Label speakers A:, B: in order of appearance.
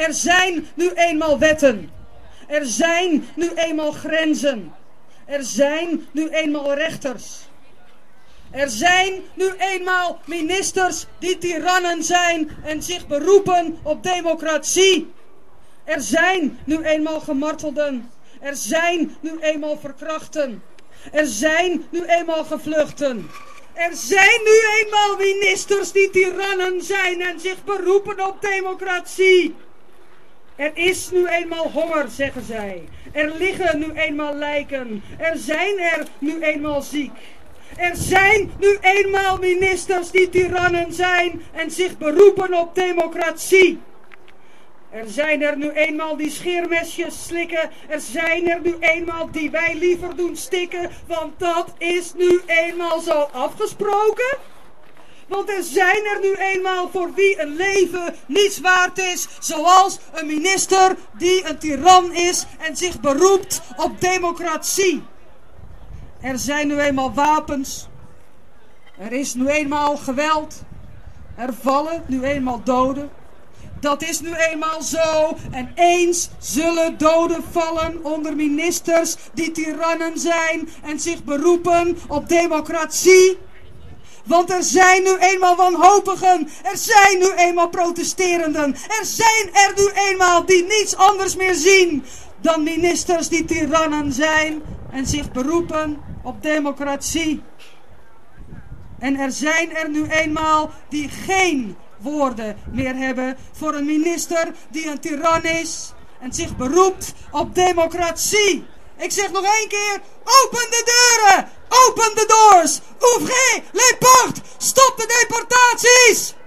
A: Er zijn nu eenmaal wetten. Er zijn nu eenmaal grenzen. Er zijn nu eenmaal rechters. Er zijn nu eenmaal ministers die tirannen zijn en zich beroepen op democratie. Er zijn nu eenmaal gemartelden. Er zijn nu eenmaal verkrachten. Er zijn nu eenmaal gevluchten. Er zijn nu eenmaal ministers die tirannen zijn en zich beroepen op democratie. Er is nu eenmaal honger, zeggen zij. Er liggen nu eenmaal lijken. Er zijn er nu eenmaal ziek. Er zijn nu eenmaal ministers die tirannen zijn en zich beroepen op democratie. Er zijn er nu eenmaal die scheermesjes slikken. Er zijn er nu eenmaal die wij liever doen stikken. Want dat is nu eenmaal zo afgesproken. Want er zijn er nu eenmaal voor wie een leven niets waard is. Zoals een minister die een tiran is en zich beroept op democratie. Er zijn nu eenmaal wapens. Er is nu eenmaal geweld. Er vallen nu eenmaal doden. Dat is nu eenmaal zo. En eens zullen doden vallen onder ministers die tirannen zijn en zich beroepen op democratie. Want er zijn nu eenmaal wanhopigen. Er zijn nu eenmaal protesterenden. Er zijn er nu eenmaal die niets anders meer zien dan ministers die tirannen zijn en zich beroepen op democratie. En er zijn er nu eenmaal die geen woorden meer hebben voor een minister die een tiran is en zich beroept op democratie. Ik zeg nog één keer, open de deuren, open de doors, ouvrez les portes, stop de deportaties!